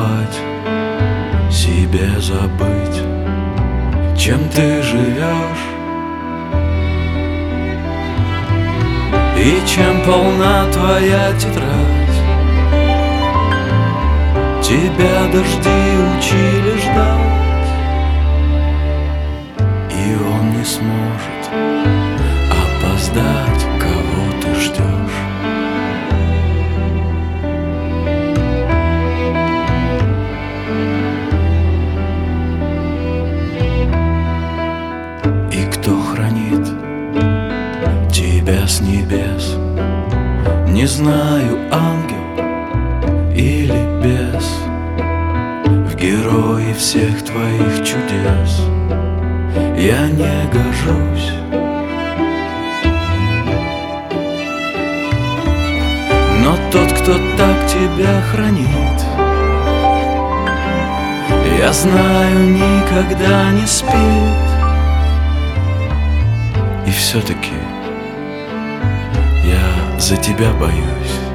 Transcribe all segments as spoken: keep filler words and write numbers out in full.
давать себе забыть, чем ты живешь и чем полна твоя тетрадь. Тебя дожди учили ждать, и он не сможет опоздать, кого ты ждешь. И кто хранит тебя с небес, не знаю, ангел или бес, в герои всех твоих чудес я не гожусь. Но тот, кто так тебя хранит, я знаю, никогда не спит. И все-таки я за тебя боюсь.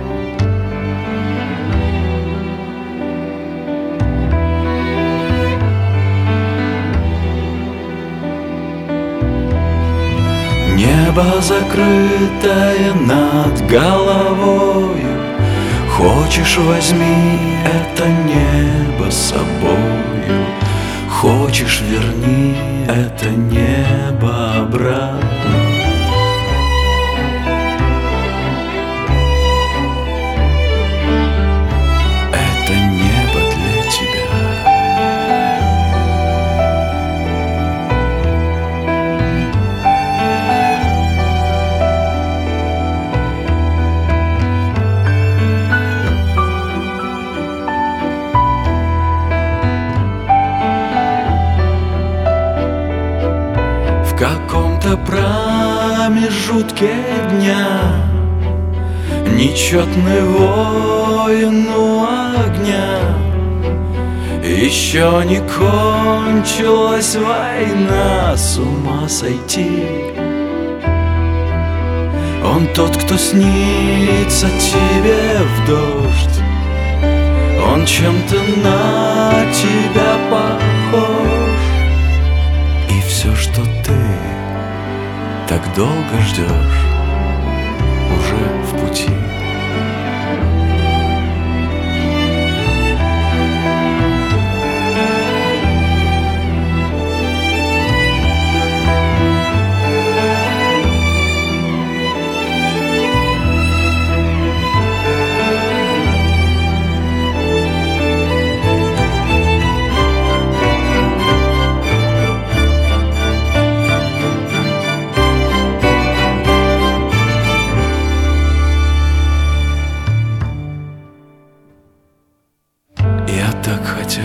Небо закрытое над головою, хочешь, возьми это небо с собою, хочешь, верни это небо обратно. Это небо для тебя. В каком-то промежутке дня нечетный воин у огня, еще не кончилась война, с ума сойти. Он тот, кто снится тебе в дождь, он чем-то на тебя похож. И все, что ты так долго ждешь, уже в пути. Я так хотел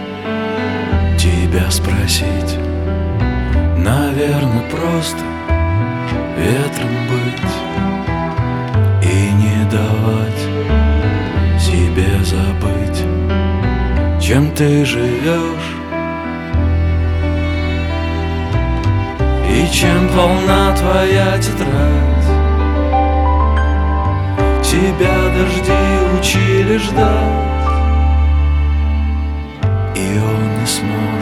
тебя спросить, наверное, просто ветром быть и не давать себе забыть, чем ты живешь и чем полна твоя тетрадь. Тебя дожди учили ждать, и он не смог